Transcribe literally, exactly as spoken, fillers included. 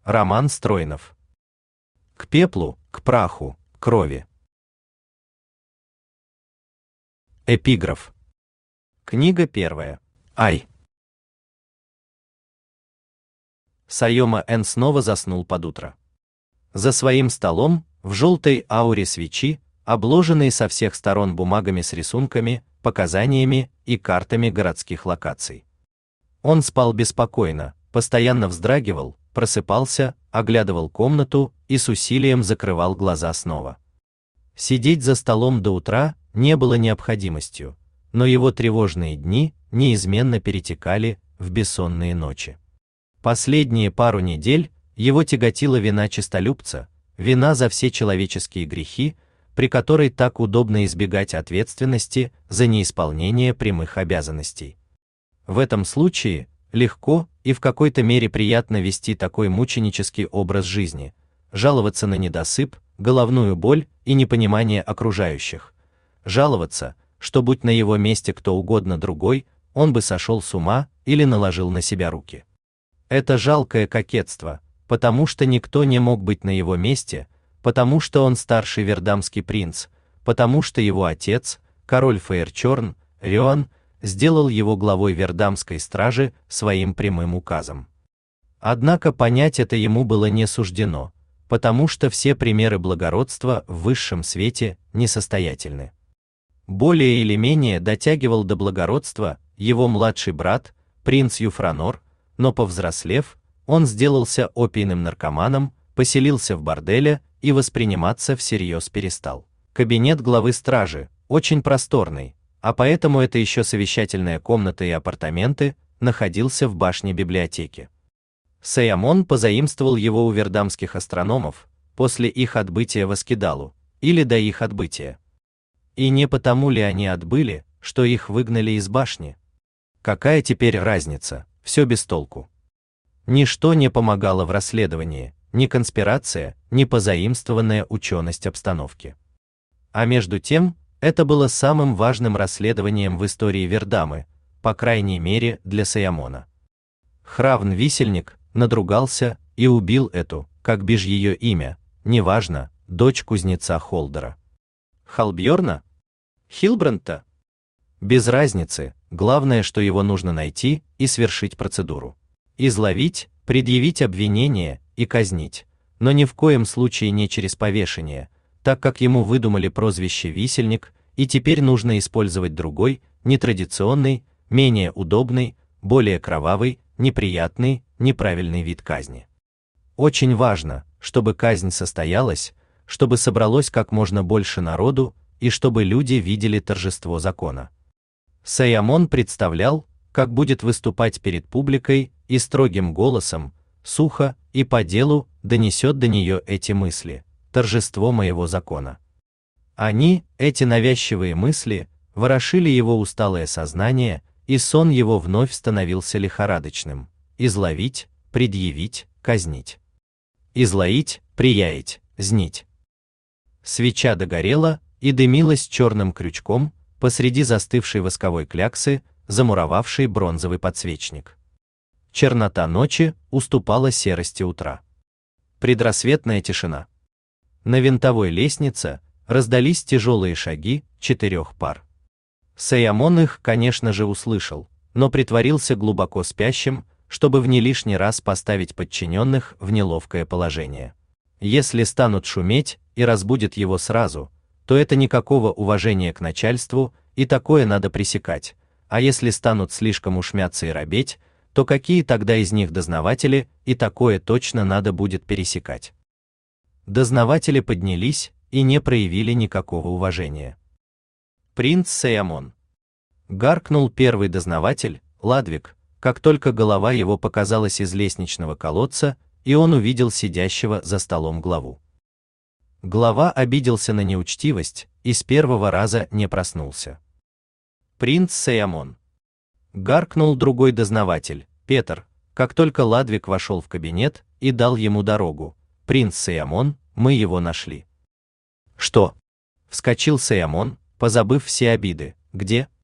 Роман Стройнов. К пеплу, к праху, крови. Эпиграф. Книга первая. Ай. Сайома Эн снова заснул под утро. За своим столом, в желтой ауре свечи, обложенной со всех сторон бумагами с рисунками, показаниями и картами городских локаций. Он спал беспокойно, постоянно вздрагивал, просыпался, оглядывал комнату и с усилием закрывал глаза снова. Сидеть за столом до утра не было необходимостью, но его тревожные дни неизменно перетекали в бессонные ночи. Последние пару недель его тяготила вина честолюбца, вина за все человеческие грехи, при которой так удобно избегать ответственности за неисполнение прямых обязанностей. В этом случае легко и в какой-то мере приятно вести такой мученический образ жизни, жаловаться на недосып, головную боль и непонимание окружающих, жаловаться, что будь на его месте кто угодно другой, он бы сошел с ума или наложил на себя руки. Это жалкое кокетство, потому что никто не мог быть на его месте, потому что он старший вердамский принц, потому что его отец, король Фейерчорн, Риоан, сделал его главой вердамской стражи своим прямым указом. Однако понять это ему было не суждено, потому что все примеры благородства в высшем свете несостоятельны. Более или менее дотягивал до благородства его младший брат, принц Юфранор, но повзрослев, он сделался опийным наркоманом, поселился в борделе и восприниматься всерьез перестал. Кабинет главы стражи, очень просторный, а поэтому это еще совещательная комната и апартаменты, находился в башне библиотеки. Сайамон позаимствовал его у вердамских астрономов после их отбытия в Аскидалу, или до их отбытия. И не потому ли они отбыли, что их выгнали из башни? Какая теперь разница, все без толку. Ничто не помогало в расследовании, ни конспирация, ни позаимствованная ученость обстановки. А между тем, это было самым важным расследованием в истории Вердамы, по крайней мере для Сайамона. Хравн-висельник надругался и убил эту, как бишь ее имя, неважно, дочь кузнеца Холдера. Халбьорна? Хилбрандта? Без разницы, главное, что его нужно найти и свершить процедуру. Изловить, предъявить обвинение и казнить, но ни в коем случае не через повешение, так как ему выдумали прозвище «висельник», и теперь нужно использовать другой, нетрадиционный, менее удобный, более кровавый, неприятный, неправильный вид казни. Очень важно, чтобы казнь состоялась, чтобы собралось как можно больше народу и чтобы люди видели торжество закона. Сайамон представлял, как будет выступать перед публикой и строгим голосом, сухо и по делу донесет до нее эти мысли, торжество моего закона. Они, эти навязчивые мысли, ворошили его усталое сознание, и сон его вновь становился лихорадочным. Изловить, предъявить, казнить. Излоить, прияять, знить. Свеча догорела и дымилась черным крючком посреди застывшей восковой кляксы, замуровавшей бронзовый подсвечник. Чернота ночи уступала серости утра. Предрассветная тишина. На винтовой лестнице раздались тяжелые шаги четырех пар. Сайамон их, конечно же, услышал, но притворился глубоко спящим, чтобы в не лишний раз поставить подчиненных в неловкое положение. Если станут шуметь и разбудят его сразу, то это никакого уважения к начальству, и такое надо пресекать, а если станут слишком ушмяться и робеть, то какие тогда из них дознаватели, и такое точно надо будет пересекать. Дознаватели поднялись и не проявили никакого уважения. Принц Сайамон. Гаркнул первый дознаватель, Ладвиг, как только голова его показалась из лестничного колодца, и он увидел сидящего за столом главу. Глава обиделся на неучтивость и с первого раза не проснулся. Принц Сайамон. Гаркнул другой дознаватель, Петр, как только Ладвиг вошел в кабинет и дал ему дорогу. Принц Сайамон, мы его нашли. Что? Вскочил Сайамон, позабыв все обиды. Где?